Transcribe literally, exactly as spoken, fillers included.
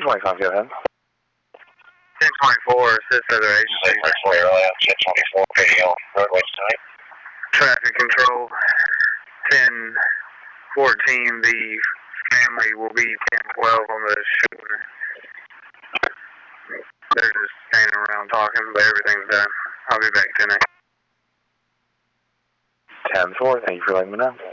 twenty-five, go ahead. ten twenty-four, assist other agencies. ten twenty-four, radio, roadway tonight. Traffic control, ten fourteen, the family will be ten twelve on the shoulder. They're just standing around talking, but everything's done. I'll be back tonight. ten four, thank you for letting me know.